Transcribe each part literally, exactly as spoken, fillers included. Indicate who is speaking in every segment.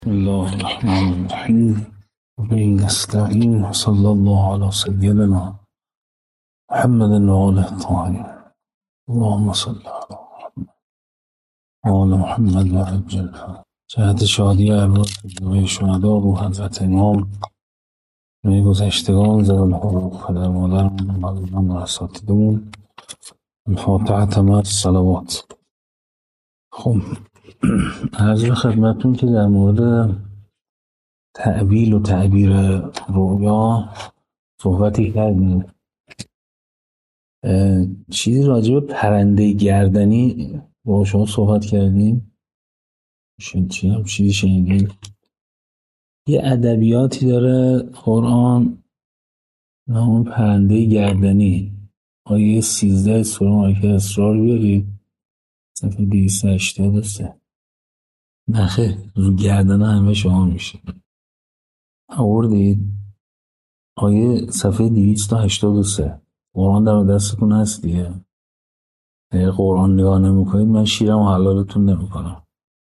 Speaker 1: بسم الله الرحمن الرحیم و به نستعین صلی الله علی سیدنا محمد و آله الطاهرین اللهم صل علی آل محمد و عجل جهت شادی ارواح جمیع شهدا روح حضرت امام روی گذشتگان ذوی الحقوق پدر مادرمون معلمان و اساتیدمون الفاتحه تمام الصلوات. خب عرض به خدمتتون که در مورد تعبیل و تعبیر رؤیا صحبتی کردیم. چیزی راجع به پرنده گردنی با شما صحبت کردیم. چی هم چیزی شنیدیم. یه ادبیاتی داره قرآن نام پرنده گردنی. آیه سیزده سوره مبارکه اسراء رو بیارید صفحه دویست و هشتاد و سه. نخه رو گردن همه شما میشه آوردید. آیه صفحه دویست و هشتاد و سه. قرآن در دستتون هست دیگه. اگه قرآن نگاه نمی کنید من شیرم و حلالتون نمی کنم.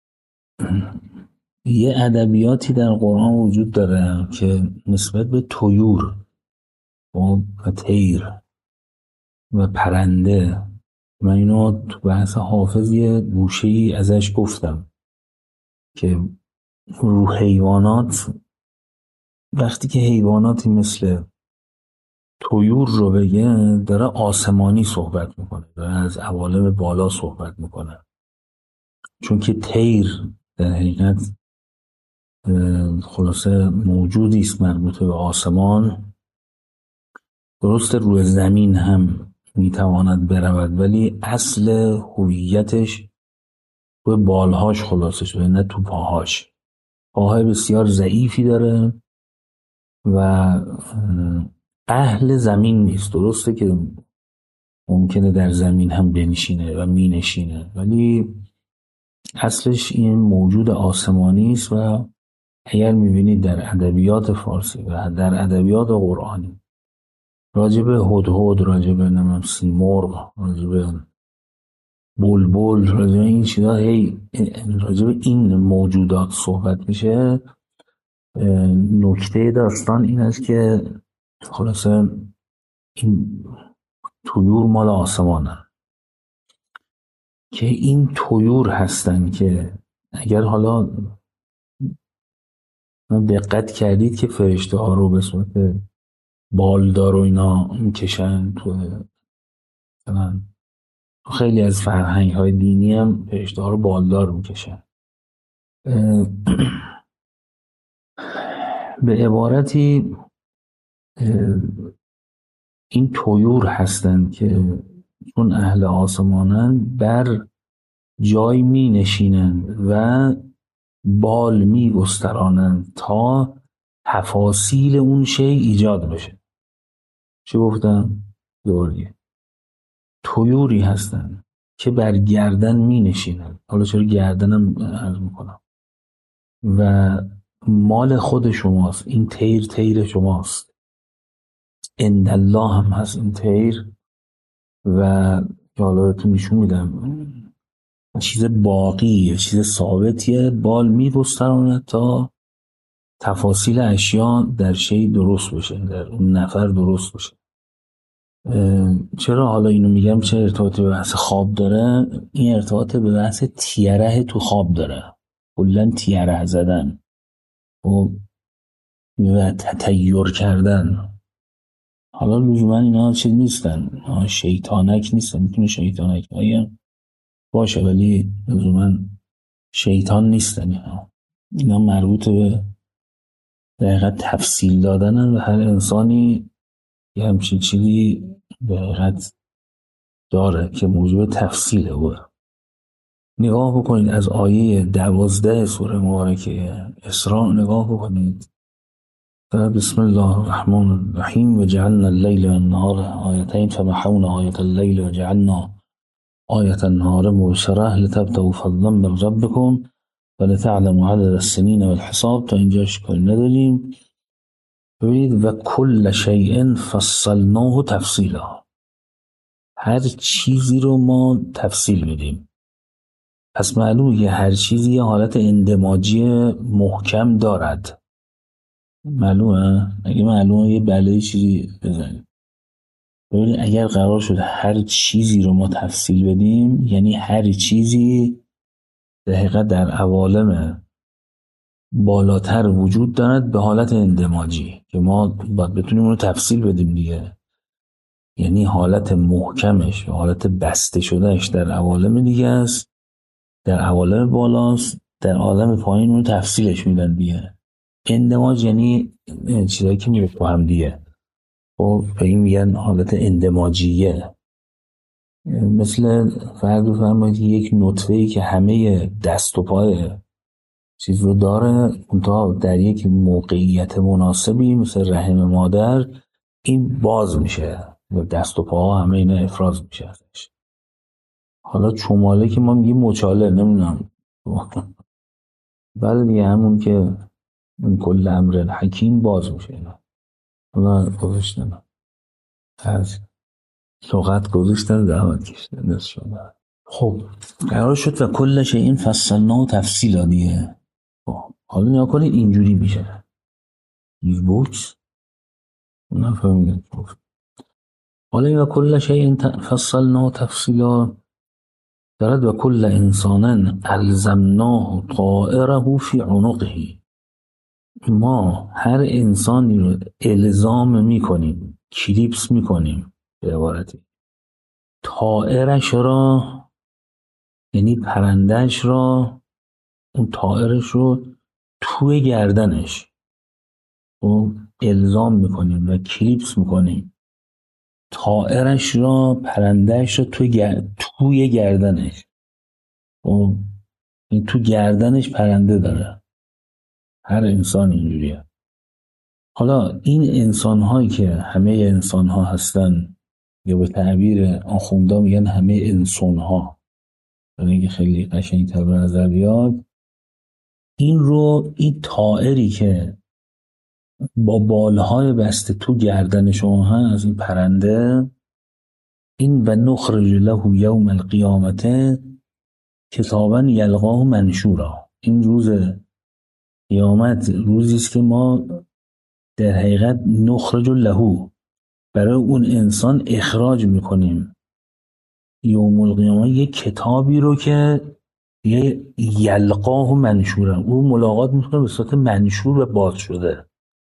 Speaker 1: یه ادبیاتی در قرآن وجود داره که نسبت به طیور و طیر و پرنده، من اینو تو بحث حافظ یه گوشه‌ای ازش گفتم که رو حیوانات، وقتی که حیواناتی مثل طیور رو بگه داره آسمانی صحبت میکنه، داره از عوالم بالا صحبت میکنه، چون که طیر در حقیقت خلاصه موجودی است مربوط به آسمان. درست روی زمین هم میتواند برود ولی اصل هویتش روی بالهاش خلاصه شده، نه تو پاهاش. پاهای بسیار ضعیفی داره و اهل زمین نیست. درسته که ممکنه در زمین هم بنشینه و مینشینه ولی اصلش این موجود آسمانی است. و اگر میبینید در ادبیات فارسی و در ادبیات قرآنی راجب هدهد، راجب نمیم سیمرغ، راجب بلبل، راجب این چیزا، هی راجب این موجودات صحبت میشه، نکته داستان این است که خلاصه این طیور مال آسمانن، که این طیور هستن که اگر حالا دقت کردید که فرشته ها رو به صورت بالدار و اینا میکشن تو مثلا خیلی از فرهنگ های دینی هم فرشته ها رو بالدار میکشن. به عبارتی این طیور هستند که چون اهل آسمانند بر جای می نشینند و بال می گسترانند تا تفاصیل اون شی ایجاد بشه. چی گفتم؟ دوریه طیوری هستند که بر گردن می نشینند. حالا چرا گردنم عرض میکنم و مال خود شماست. این طیر طیر شماست. عند الله هم هست این طیر و حالا بهتون نشون میدم چیز باقیه، چیز ثابتیه. بال میگسترانه تا تفاصیل اشیا در شی درست بشه، در اون نفر درست بشه. چرا حالا اینو میگم؟ چه ارتباطی به بحث خواب داره؟ این ارتباط به بحث تیره تو خواب داره. کلاً تیره زدن و تطیر کردن. حالا لزوما اینا چیز نیستن، شیطانک نیستن. میتونه شیطانک باید باشه ولی لزوما شیطان نیستن. اینا اینا مربوط به دقیقت تفصیل دادنن و هر انسانی یه همچین چیزی دقیقت داره که موضوع تفصیله. بود نگاه بکنید از آیه دوازده سوره مبارکه اسراء نگاه بکنید. بسم الله الرحمن الرحیم و جعلنا اللیل و النهار آیتین فمحونا آیت اللیل و جعلنا آیت النهار مبصرة لتبتغوا فضلا من ربکم و لتعلموا عدد السنین والحساب. تا اینجاش کاری نداریم. ببینید و کل شیء فصلناه تفصیلا. هر چیزی رو ما تفصیل میدیم. پس معلومه که هر چیزی یه حالت اندماجی محکم دارد. معلومه؟ اگه معلومه یه بلایی چیزی بزنید. ببین اگر قرار شد هر چیزی رو ما تفصیل بدیم، یعنی هر چیزی در حقیقت در عوالم بالاتر وجود دارد به حالت اندماجی که ما باید بتونیم اون رو تفصیل بدیم دیگه. یعنی حالت محکمش و حالت بسته شدهش در عوالم دیگه است، در عوالم بالاست، در عالم پایین اون تفصیلش میدن دیگه. اندماج یعنی چیزایی که میره با هم دیگه، خب به این میگن حالت اندماجیه. مثل فرض بفرمایید یک نطفه‌ای که همه دست و پای چیز رو داره، اونتا در یک موقعیت مناسبی مثل رحم مادر این باز میشه و دست و پاها همه اینا افراز میشه ازش. حالا چماله که ما میگیم مچاله، نمیدونم بله دیگه، همون که این کل امر حکیم باز میشه اینا. حالا گذاشتن از لغت گذاشتن دعوت کشتن نصف شده. خب قرار شد و کلش این فصلنا و تفصیلا دیگه. خب حالا نیا کنید اینجوری میشه یک بوکس نفهمیدم. حالا و کلش این فصلنا و تفصیلا دارد و کل انسانا الزمناه طائره فی عنقه. ما هر انسانی رو الزام میکنیم، کلیپس میکنیم به عبارتی، طائرش را یعنی پرندش را، اون طائرش رو توی گردنش و الزام میکنیم و کلیپس میکنیم طائرش را، پرندش را توی, گر... توی گردنش و این تو گردنش پرنده داره. هر انسان اینجوریه. حالا این انسان هایی که همه انسان ها هستن یا به تعبیر آخوندا میگن همه انسان ها، برای اینکه خیلی قشنگ تر به نظر بیاد، این رو این طائری که با بالهای بسته تو گردن شما هست، این پرنده، این و نخرج له یوم القیامت کتابا یلقاه منشورا. این روز قیامت روزی است که ما در حقیقت نخرج له برای اون انسان اخراج میکنیم یوم القیامت یک کتابی رو که یه یلقاه منشورا، او ملاقات میکنه به صورت منشور و باز شده.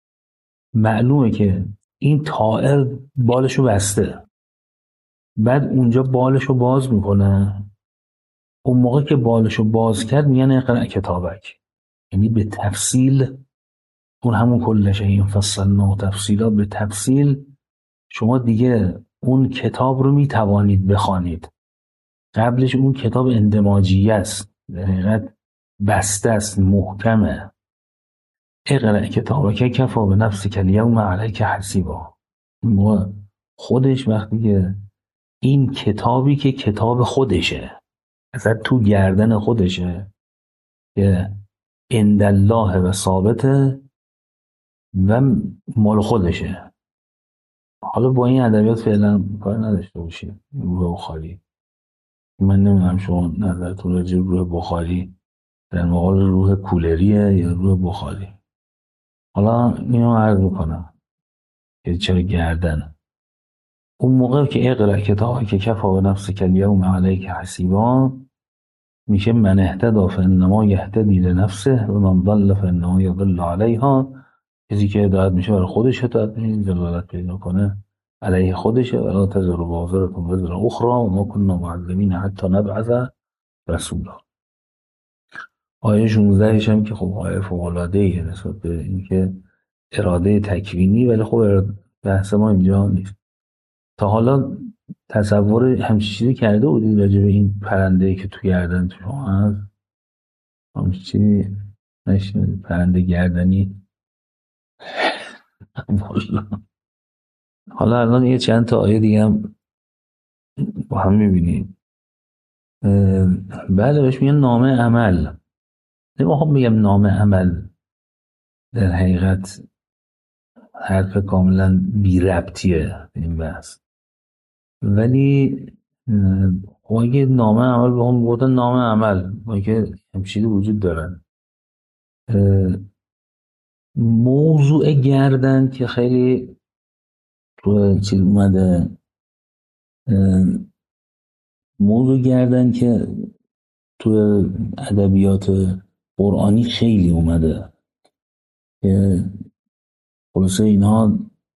Speaker 1: معلومه که این طائر بالشو بسته، بعد اونجا بالشو باز میکنه، اون موقع که بالشو باز کرد میگن اقرأ کتابک، یعنی به تفصیل اون همون کلشه این فصلنا تفصیلا، به تفصیل شما دیگه اون کتاب رو میتوانید بخوانید. قبلش اون کتاب اندماجی است، در حقیقت بسته است، محکمه. اقرأ کتابک کفی بنفسک الیوم علیک حسیبا. خودش وقتی که این کتابی که کتاب خودشه، اصلا تو گردن خودشه که عندالله و ثابته و مال خودشه. حالا با این ادبیات فعلا کار نداشته باشید. روح بخاری، من نمیدونم شما نظرتون راجع به روح بخاری در مقابل روح کولریه یا روح بخاری. حالا اینو عرض میکنم که چرا گردن. اون موقع که اقرأ کتابک که کفی بنفسک الیوم علیک حسیبا میشه من اهتدی فانما یهتدی لنفسه و من ضل فانما یضل علیها. کسی که هدایت میشه برای خودش هدایت میشه، ضلالت پیدا کنه علیه خودشه. ولا تزر وازرة وزر اخرى و ما كنا معذبین حتی نبعث رسولا. آیه شانزده هم که خب آیه فوق‌العاده‌ایه نسبت به اینکه اراده تکوینی، ولی خب بحث ما اینجا نیست. تا حالا تصور همچین چیزی کرده بودید راجع به این پرنده‌ای که تو گردن تو شما هست؟ همچین چیزی نشنیدید؟ پرنده گردنی. حالا الان یه چند تا آیه دیگه هم با هم می‌بینیم. بله بهش میگن نامه عمل. نمیخوام بگم نامه عمل در حقیقت حرف کاملا بی ربطیه به این بحث، ولی خب اگه نامه عمل به هم بودن نامه عمل و اگه همچیزی وجود دارن. اه، موضوع گردن که خیلی تو چیز اومده. اه، موضوع گردن که تو ادبیات قرآنی خیلی اومده که خلاصه اینها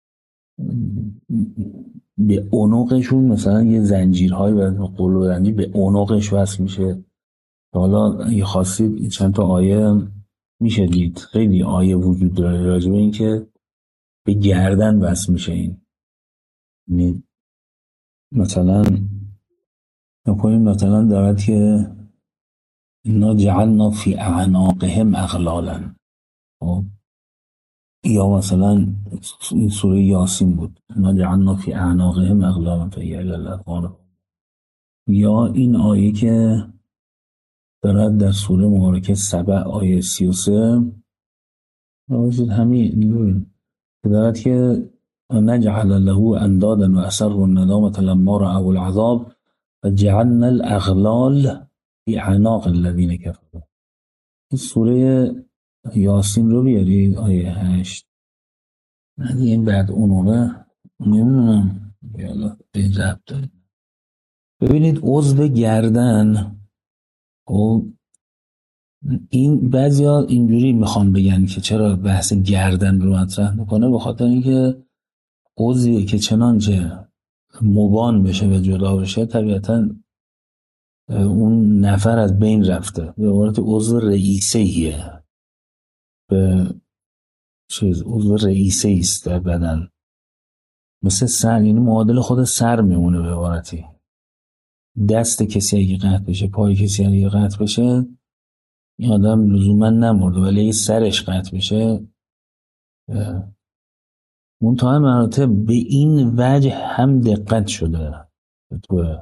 Speaker 1: به عنقشون مثلا یه زنجیرهایی و قلوبندی به عنقش وصل میشه. حالا اگه خواستید چند تا آیه میشه دید، خیلی آیه وجود داره راجع به این که به گردن وصل میشه. این یعنی مثلا نکنیم مثلا دارد که اینا جعلنا فی اعناقهم اغلالا. خب؟ یا مثلا این سوره یاسین بود، اینا جعلنا فی اعناقهم اغلالا فهی الی الاذقان. یا این آیه که دارد در سوره مبارکه سبع آیه سی و سه راجع همین که دارد که نجعل له اندادا و اسر الندامة لما رأوا العذاب و جعلنا الاغلال فی اعناق الذین کفروا. این سوره یاسین رو بیارید آیه هشت. نه دیگه این بعد اونوه نمیدونم یالا به ضبط دارید. ببینید عضو گردن. خب این بعضیا اینجوری میخوان بگن که چرا بحث گردن رو مطرح میکنه، به خاطر اینکه عضویه که چنانچه مبان بشه و جدا بشه طبیعتا اون نفر از بین رفته، به عبارت عضو رئیسیه، به چیز عضو رئیسی است در بدن، مثل سر، یعنی معادل خود سر میمونه. به عبارتی دست کسی اگه قطع بشه، پای کسی اگه قطع بشه، این آدم لزوما نمرده، ولی اگه سرش قطع بشه منتهای مراتب به این وجه هم دقت شده تو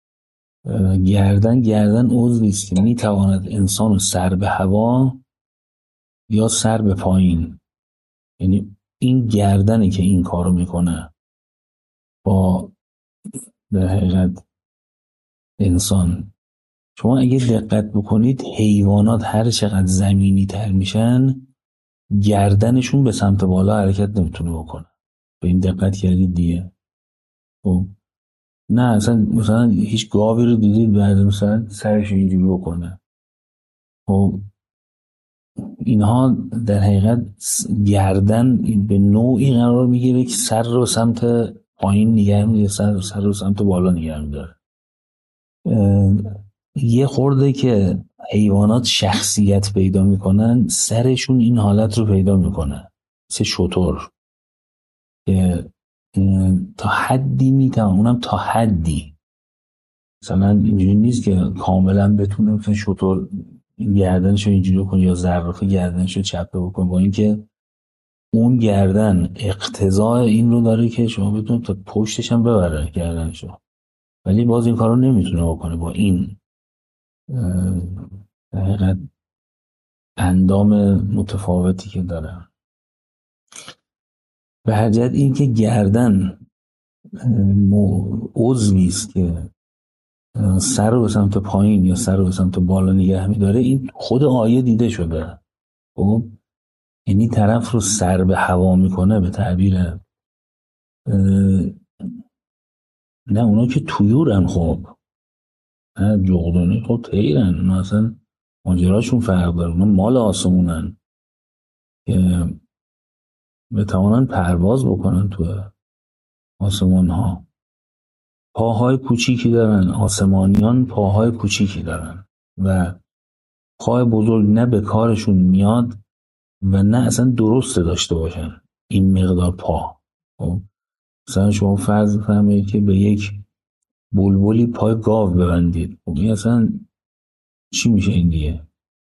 Speaker 1: گردن. گردن عضوی است که میتواند انسان رو سر به هوا یا سر به پایین، یعنی این گردنه که این کارو میکنه با در حقیقت انسان. شما اگه دقت بکنید حیوانات هر چقدر زمینی تر میشن گردنشون به سمت بالا حرکت نمیتونه بکنه. به این دقت کردید دیگه؟ خب نه اصلا مثلا هیچ گاوی رو دیدید بعد مثلا سرش اینجوری بکنه؟ خب اینها در حقیقت گردن به نوعی قرار میگیره که سر رو سمت پایین نگه میداره، سر, سر رو سمت بالا نگه میداره. یه خورده که حیوانات شخصیت پیدا میکنن سرشون این حالت رو پیدا میکنه، مثل شتر که تا حدی میتونه، اونم تا حدی، مثلا اینجوری نیست که کاملا بتونه مثلا شتر گردنشو اینجوری کنه یا زرافه گردنشو چپه بکنه، با اینکه اون گردن اقتضای این رو داره که شما بتونید تا پشتش هم ببره گردنشو، ولی باز این کارو نمیتونه بکنه با این حقیقت اندام متفاوتی که داره. به هر جهت این که گردن عضوی است که سر رو به سمت پایین یا سر رو به سمت بالا نگه میداره، این خود آیه دیده شده. خب یعنی طرف رو سر به هوا میکنه، به تعبیر نه اونا که طیورن، خب نه جغدانی، خب طیرن، اونا اصلا ماجراشون فرق داره، اونا مال آسمونن که بتوانن پرواز بکنن تو آسمان ها. پاهای کوچیکی دارن، آسمانیان پاهای کوچیکی دارن و پای بزرگ نه به کارشون میاد و نه اصلا درسته داشته باشن این مقدار پا. خب مثلا شما فرض بفرمایید که به یک بلبلی پای گاو ببندید، خب این اصلا چی میشه این دیگه؟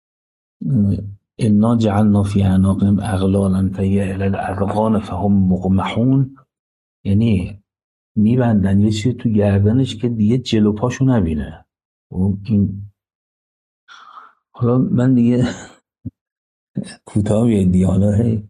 Speaker 1: انا جعلنا فی اعناقهم اغلالا فهی الی الاذقان فهم مقمحون، یعنی میبندن یه چیزی تو گردنش که دیگه جلو پاشو نبینه. خب این حالا من دیگه کوتاه بیاید دیگه، حالا هی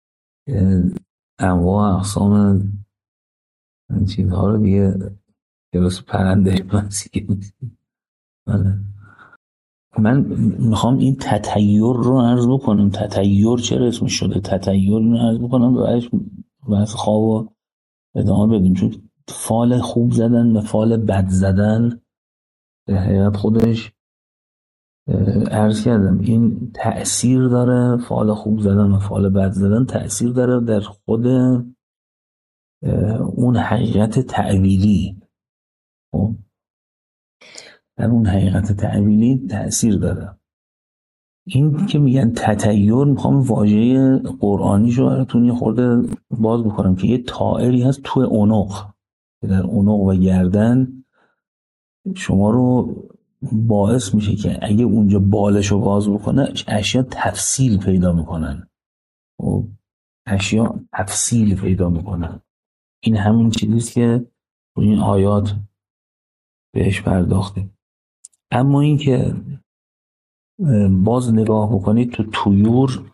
Speaker 1: انواع اقسام این چیزها رو دیگه کلاس پرنده بازی. بله. من میخوام این تطیر رو عرض بکنم. تطیر چرا اسمش شده تطیر رو عرض بکنم و بعدش بحث خواب و ادامه بدیم. چون فال خوب زدن و فال بد زدن به حقیقت خودش عرض کردم این تأثیر داره. فال خوب زدن و فال بد زدن تأثیر داره در خود اون حقیقت تعبیری. خب در اون حقیقت تعبیری تأثیر داره. این که میگن تطیر، میخوام واژه قرآنیشو براتون یه خورده باز بکنم که یه طائری هست توی عنق که در عنق و گردن شما رو باعث میشه که اگه اونجا بالشو باز بکنه اشیا تفصیل پیدا میکنن و اشیا تفصیل پیدا میکنن. این همون چیزیست که این آیات بهش پرداخته. اما این که باز نگاه بکنید تو طیور،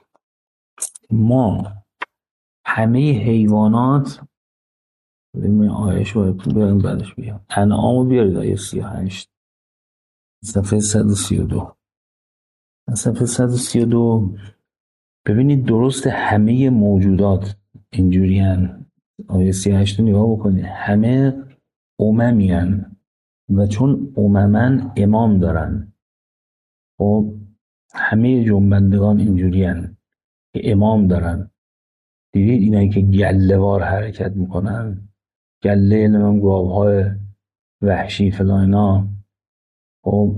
Speaker 1: ما همه حیوانات ببین آیش رو بریم بعدش بیام انعامو بیارید آیه سی و هشت صفحه صد و سی و دو صفحه صد و سی و دو ببینید درست همه موجودات اینجوری هن. آیه سی و هشت رو نگاه بکنید همه اممی هن و چون اممن امام دارن. خب همه جنبندگان اینجوری هن که امام دارن. دیدید اینایی که گله وار حرکت میکنن، گله نمیم گاوهای وحشی فلان اینا، خب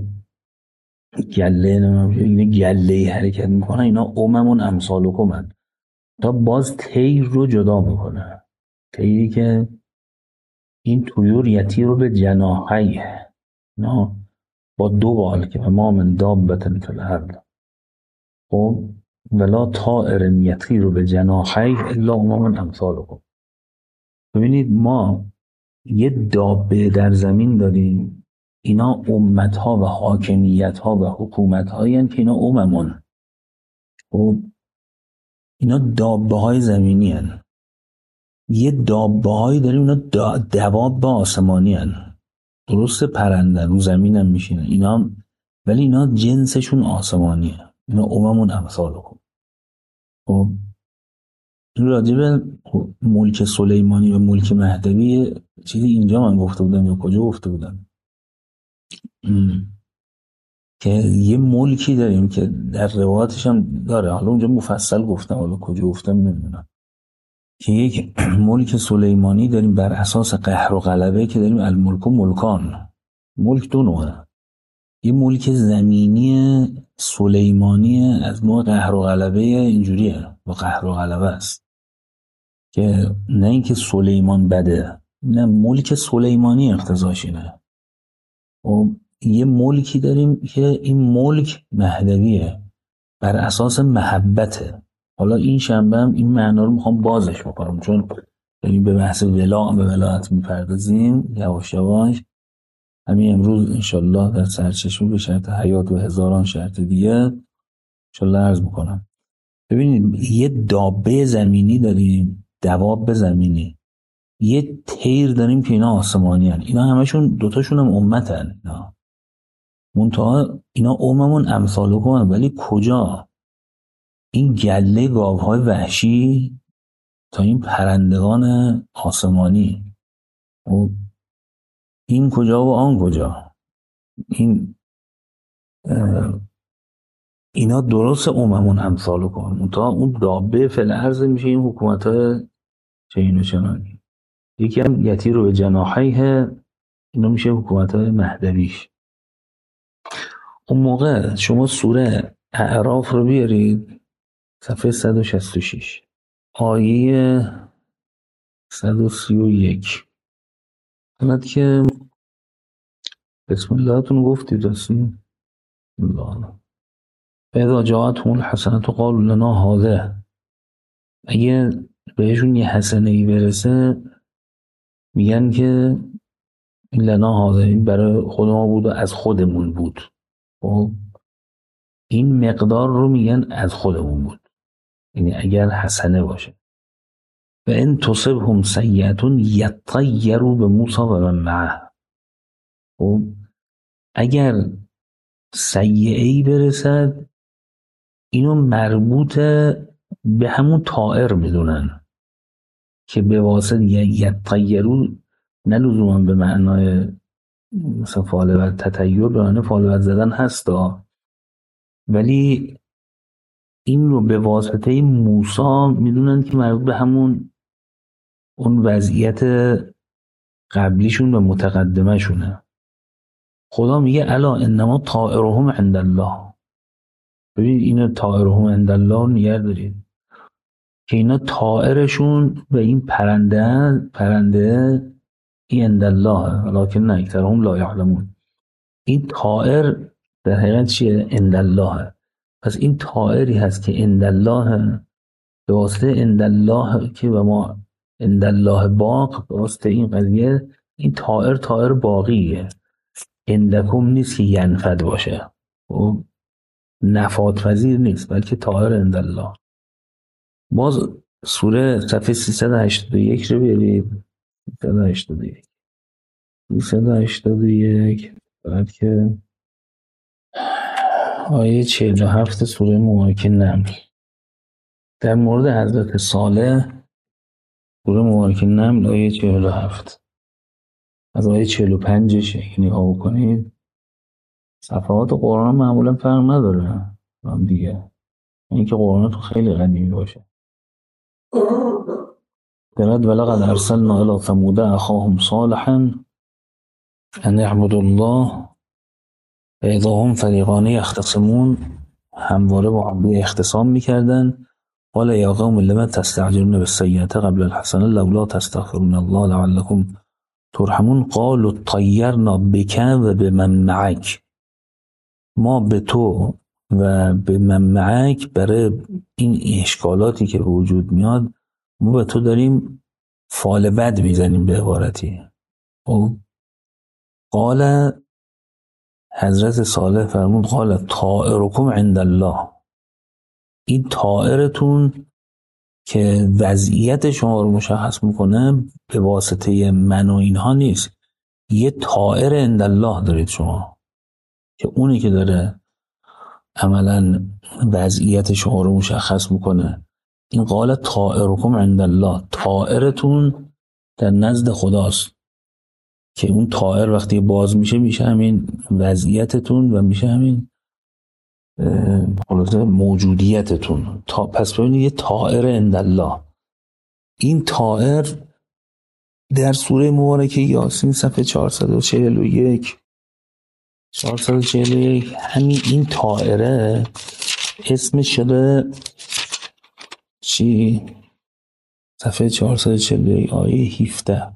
Speaker 1: گله نمیم اینه گله حرکت میکنن، اینا اممون امثالکمن. تا باز تیر رو جدا میکنه. تیری که این طیور یتی رو به جناحی نه با دو بال که ما من دابتن فی الارض خب ولا طائر یطیر به جناحی الا امم امثالکم. ببینید ما یه دابه در زمین داریم، اینا امتها و حاکمیتها و حکومتهایی هستند که اینا اممون. خب اینا دابه های زمینی هستند. یه دابه هایی داریم اینا دواب آسمانی هستند. درست پرنده رو زمین هم میشینن اینا هم، ولی اینا جنسشون آسمانیه. اینا اممون امثالکم. خب این راجع به ملک سلیمانی و ملک مهدوی چیزی اینجا من گفته بودم یا کجا گفته بودم که یه ملکی داریم که در روایاتش هم داره، حالا اونجا مفصل گفتم حالا کجا گفتم نمیدونم، که یک ملک سلیمانی داریم بر اساس قهر و غلبه که داریم الملک و ملکان. ملک دو نوعه، یه ملک زمینی سلیمانی از نوع قهر و غلبه اینجوریه و قهر و غلبه است که نه اینکه سلیمان بده، نه ملک سلیمانی اقتضاش اینه. و یه ملکی داریم که این ملک مهدویه بر اساس محبته. حالا این شنبه هم این معنا رو میخوام بازش بکنم چون داریم به بحث ولا به ولایت میپردازیم یواش یواش. همین امروز انشالله در سرچشمه به شرط حیات و هزاران شرط دیگه انشالله عرض میکنم. ببینید یه دابه زمینی داریم، دواب زمینی، یه تیر داریم که اینا آسمانی هن. اینا همشون دوتاشون هم امت هن. اینا منتها اینا اممون امثالکم هن. ولی کجا؟ این گله گاوهای وحشی تا این پرندگان آسمانی. و این کجا و آن کجا؟ این اینا درست اممون امثالکم، منتها اون دابه فلعرض میشه این حکومت های چین و چنانی. یکی هم یتی رو به جناحیه، اینا میشه حکومت های مهدویش. اون موقع شما سوره اعراف رو بیارید صفحه صد و شصت و شش آیه صد و سی و یک حالت که بسم الله تون گفتید رسید الله اذا جاءتهم الحسنة قالوا لنا هذا. اگه بهشون یه حسنه ای برسه میگن که این لنا هذا، این برای خود ما بود و از خودمون بود. خب این مقدار رو میگن از خودمون بود، یعنی اگر حسنه باشه. و ان تصبهم سیئة یطیروا بموسی و من معه. خب اگر سیئه‌ای برسد اینو مربوط به همون طائر میدونن که به واسطه یطیرون، نه لزوما به معنای مثلا فعال و تطیر، به معنای فعال و زدن هستا، ولی این رو به واسطه موسی میدونن که مربوط به همون اون وضعیت قبلیشون و متقدمه شونه. خدا میگه الا انما طائرهم عند الله. ببین اینا طائرهم عند الله نگه دارید که اینا طائرشون و این پرنده پرنده این عند الله لکن اکثرهم لا یعلمون. این طائر در حقیقت چیه؟ عند الله. پس این طائری هست که عند الله، به واسطه عند الله که و ما عند الله باق، به واسطه این قضیه این طائر طائر باقیه، عندکم نیست که ینفد باشه و نفاد پذیر نیست، بلکه طائر عند الله. باز سوره صفحه سیصد و هشتاد و یک رو بیارید. سیصد و هشتاد و یک سیصد و هشتاد و یک بعد که آیه چهل و هفت سوره مبارکه نمل در مورد حضرت صالح. سوره مبارکه نمل آیه چهل و هفت از آیه چهل و پنجش یعنی نگاه کنید. صفحات قرآن معمولا فرق نداره هم دیگه، این که قرآن تو خیلی قدیمی باشه. درد ولقد ارسلنا الى ثمود اخاهم صالحا ان اعبدوا الله فاذا هم فریقان یختصمون. همواره با هم دیگه اختصام میکردن. قال یا قوم لما تستعجلون بالسیئة قبل الحسنة لولا تستغفرون الله لعلكم ترحمون قالوا طیرنا بک و بمن معک. ما به تو و به من معک برای این اشکالاتی که وجود میاد ما به تو داریم فال بد میزنیم به عبارتی. و قال حضرت صالح فرمود قال طائرکم عند الله. این طائرتون که وضعیت شما رو مشخص میکنه به واسطه من و اینها نیست، یه طائر عند الله دارید شما که اونی که داره عملا وضعیت شما رو مشخص میکنه. این قال طائرکم عند الله، طائرتون در نزد خداست که اون طائر وقتی باز میشه میشه همین وضعیتتون و میشه همین خلاصه موجودیتتون. تا پس ببینید یه طائر عند الله. این طائر در سوره مبارکه یاسین صفحه چهارصد و چهل و یک چهارصد و چهل و یک همین این طائره اسمش شده چی؟ صفحه چهارصد و چهل و یک آیه هفده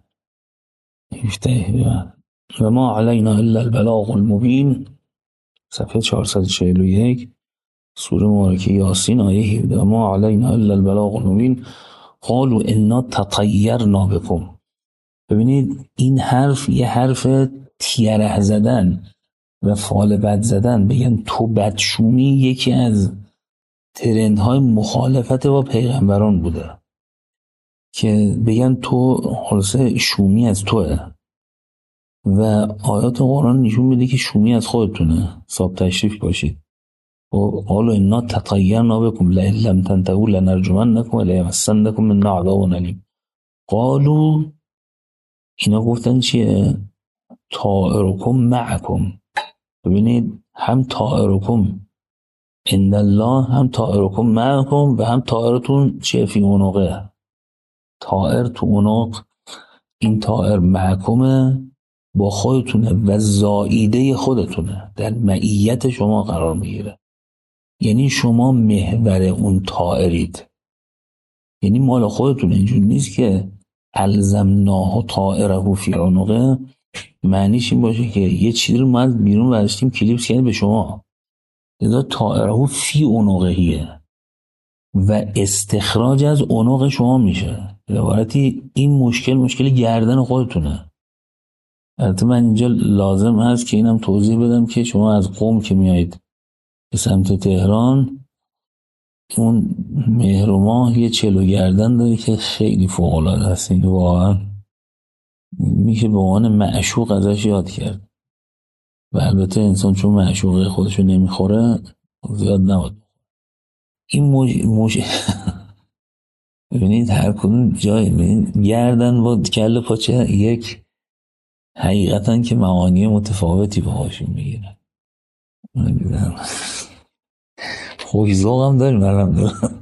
Speaker 1: هفده و ما علینا الا البلاغ المبین. صفحه چهارصد و چهل و یک سوره مبارکه یاسین آیه هفده و ما علینا الا البلاغ المبین قالوا انا تطیرنا بكم. ببینید این حرف یه حرف تیره زدن و فال بد زدن، بگن تو بدشومی یکی از ترندهای مخالفت با پیغمبران بوده که بگن تو خلاصه شومی از توه و آیات قرآن نشون میده که شومی از خودتونه. صاحب تشریف باشید. و قالوا انا تطیرنا بكم لئن لم تنتهوا لنرجمنکم وليمسنکم منا عذاب الیم. قالوا اینا گفتن چیه؟ طائرکم معکم. ببینید هم طائرکم عند الله هم طائرکم معکم و هم طائرتون چیه؟ فی عنقه. طائر تو عنق، این طائر معکمه با خودتونه و زائیده خودتونه، در معیت شما قرار میگیره. یعنی شما محور اون طائرید، یعنی مال خودتونه. اینجور نیست که الزمناه طائره فی عنقه معنیش این باشه که یه چیزی رو ما از بیرون برداشتیم کلیپس کردیم به شما. لذا طائره فی عنقهیه و استخراج از عنق شما میشه. به عبارتی این مشکل مشکل گردن خودتونه. البته من اینجا لازم هست که اینم توضیح بدم که شما از قم که میایید به سمت تهران، اون مهر و ماه یه چلو گردن داره که خیلی فوق العاده است. این واقعا میشه به عنوان معشوق ازش یاد کرد. و البته انسان چون معشوقه خودشو نمیخوره زیاد نباید. این موج... موج... ببینید هر کدوم جای ببینید گردن با کله پاچه یک حقیقتا که معانی متفاوتی باهاشون میگیرن. خوش ذوق هم داریم الحمدلله.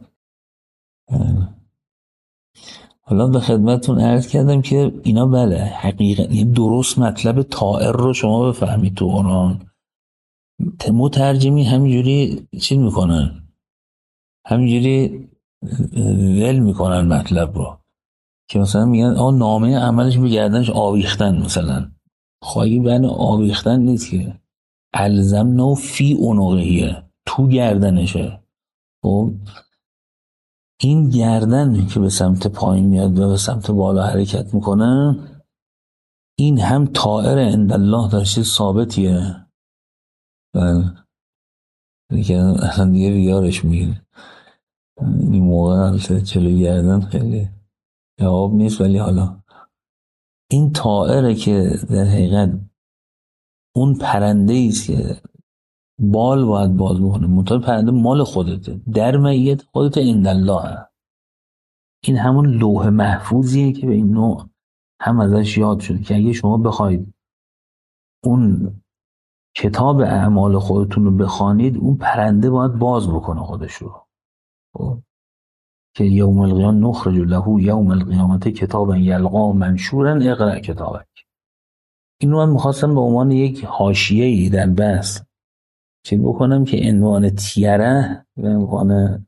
Speaker 1: حالا به خدمتتون عرض کردم که اینا بله حقیقت یه درست مطلب طائر رو شما بفهمید تو قرآن، مترجمی همینجوری چی میکنن، همینجوری ول میکنن مطلب رو که مثلا میگن آ نامه عملش به گردنش آویختن، مثلا خواهی بین آویختن نیست که الزمنا فی عنقه تو گردنشه. خب این گردن که به سمت پایین میاد و به سمت بالا حرکت میکنه این هم طائر عند الله داشته ثابتیه. بله دیگه اصلا دیگه بیارش میگیره این موقع البته جلوی گردن خیلی جواب نیست، ولی حالا این طائره که در حقیقت اون پرنده است که بال باید باز بکنه، منتها پرنده مال خودته، در معیت خودت عند الله. این همون لوح محفوظیه که به این نوع هم ازش یاد شده که اگه شما بخواید اون کتاب اعمال خودتون رو بخوانید اون پرنده باید باز بکنه خودش رو. خب که یوم القیامه نخرج له یوم القیامت کتابا یلقا منشورا اقرأ کتابک. اینو من میخواستم به عنوان یک حاشیه‌ای در بحث چی بکنم که عنوان تیره و عنوان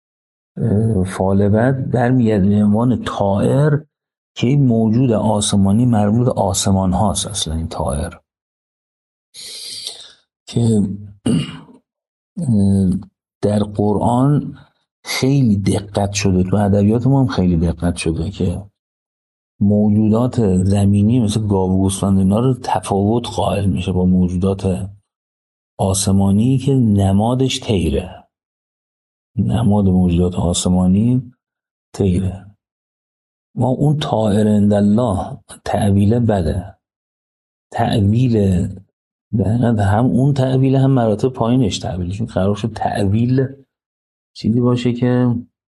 Speaker 1: فالبد برمیگرده به عنوان طائر که این موجود آسمانی مربوط آسمان هاست. اصلا این طائر که در قرآن خیلی دقت شده، تو ادبیات ما هم خیلی دقت شده که موجودات زمینی مثل گاو و گوسفند اینا رو تفاوت قائل میشه با موجودات آسمانی که نمادش طیره. نماد موجودات آسمانی طیره. ما اون طائر عند الله تعبیل بده، تعبیل هم اون تعبیل هم مراتب پایینش تعبیلشون قرار شد تعبیل چیزی باشه که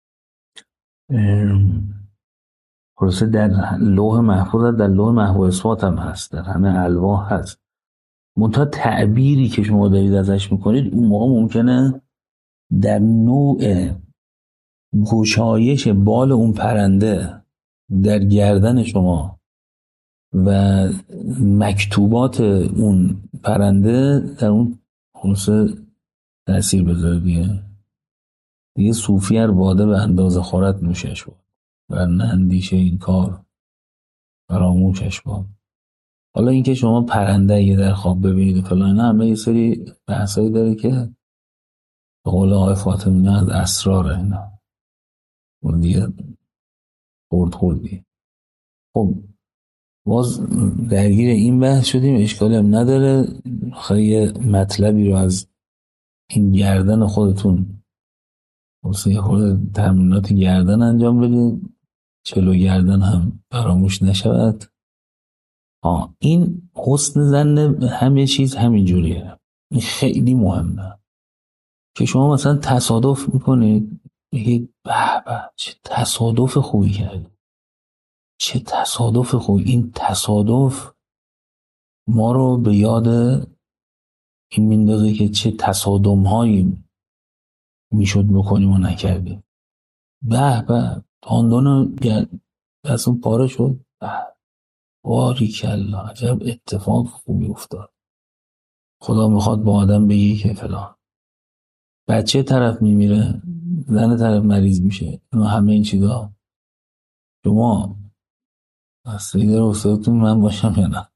Speaker 1: خلاصه در لوح محفوظ، در لوح محو اثبات هم هست، در همه الواح هست. منتها تعبیری که شما دارید ازش میکنید اون موقع ممکنه در نوع گشایش بال اون پرنده در گردن شما و مکتوبات اون پرنده در اون خلاصه تأثیر بذاره. دیگه دیگه صوفی هر باده به اندازه خورد نوشش بود ورنه اندیشه این کار فراموشش بود. حالا اینکه شما پرنده یه در خواب ببینید و فلان نه، همه یه سری بحثایی داره که به قول آقای فاطمی نه از اسراره اینا و دیگه خورد خوردی. خب باز درگیر این بحث شدیم، اشکالی هم نداره. خیلی یه مطلبی رو از این گردن خودتون واسه یه خورده تمرینات گردن انجام بدید، چلو گردن هم فراموش نشود. آه این حسن زن همه چیز همین جوریه، این خیلی مهمه که شما مثلا تصادف میکنید بگید به به چه تصادف خوبی کرد، چه تصادف خوبی. این تصادف ما رو به یاد این میندازه که چه تصادم هایی میشد بکنیم و نکردیم. به به تاندون از اون پاره شد، به باریکلا عجب اتفاق خوبی افتاد. خدا میخواد با آدم بگی که فلان. بچه طرف میمیره، زن طرف مریض میشه، و همه این چیزا شما اصلی داره استادتون من باشم یا نه؟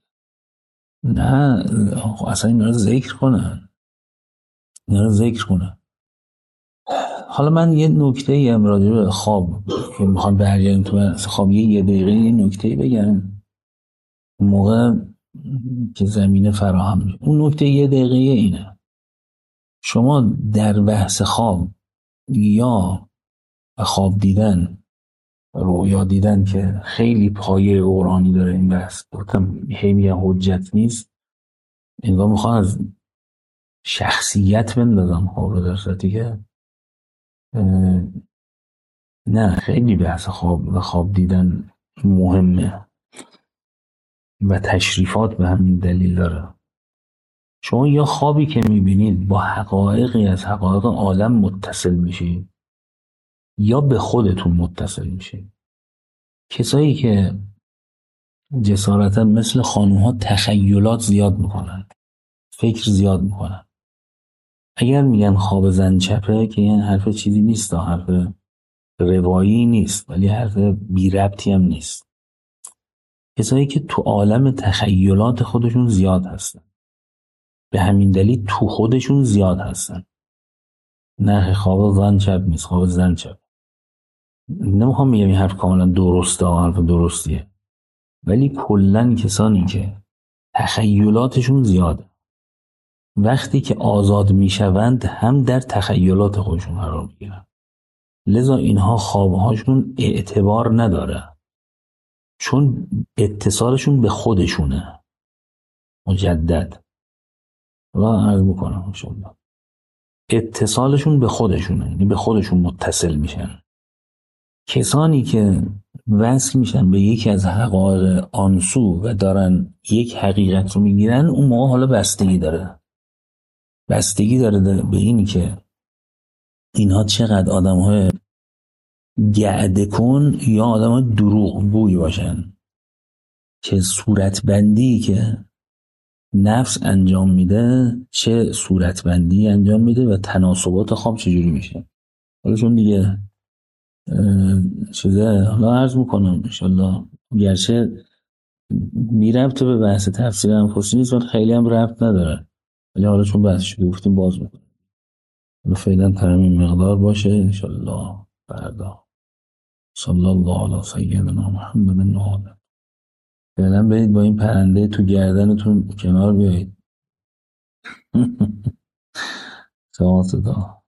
Speaker 1: نه اصلا اینا رو ذکر کنن، اینا رو ذکر کنن. حالا من یه نکته ای هم راجع به خواب که میخوام برگردیم تو بحث خواب یه, یه دقیقه یه نکته ای بگم موقع که زمینه فراهم میشه. اون نکته یه دقیقه اینه، شما در بحث خواب یا خواب دیدن، رویا دیدن که خیلی پایه قرآنی داره این بحث، گفتم هی میگم حجت نیست، انگار میخوان از شخصیت بندازم خواب رو، در صورتی که اه، نه، خیلی بحث خواب و خواب دیدن مهمه و تشریفات به همین دلیل داره. شما یا خوابی که میبینید با حقایقی از حقایق عالم متصل میشید یا به خودتون متصل میشید. کسایی که جسارتا مثل خانوها تخیلات زیاد میکنن، فکر زیاد میکنن، اگر میگن خواب زن چپه که این حرف چیزی نیست، حرف روایی نیست ولی حرف بی ربطی هم نیست. کسایی که تو عالم تخیلات خودشون زیاد هستن، به همین دلیل تو خودشون زیاد هستن. نه خواب زن چپ نیست، خواب زن چپ. نمیخوام میگم این حرف کاملا درسته، حرف درستیه، ولی کلن کسانی که تخیلاتشون زیاده وقتی که آزاد میشوند هم در تخیلات خودشون قرار میگیرن، لذا اینها خوابهاشون اعتبار نداره، چون اتصالشون به خودشونه. مجدد را عرض میکنم انشاءالله، اتصالشون به خودشونه، یعنی به خودشون متصل میشن. کسانی که وصل میشن به یکی از حقایق آنسو و دارن یک حقیقت رو میگیرن، اون موقع حالا بستگی داره بستگی داره به اینی که اینها چقدر آدم های گعده کن یا آدم های دروغ گوی باشن، که صورتبندی که نفس انجام میده چه صورتبندی انجام میده و تناسبات خواب چجوری میشه. حالا چون دیگه چیزه، حالا عرض میکنم انشالله، گرچه بی ربط به بحث تفسیر انفسی نیست ولی خیلی هم ربط نداره، ولی حالا چون بحث شده گفتیم باز میکنم. حالا فعلا ترم این مقدار باشه انشالله فردا. صلی الله علی سیدنا محمد و آله. فعلا برید با این پرنده تو گردنتون کنار بیایید. سلامت دا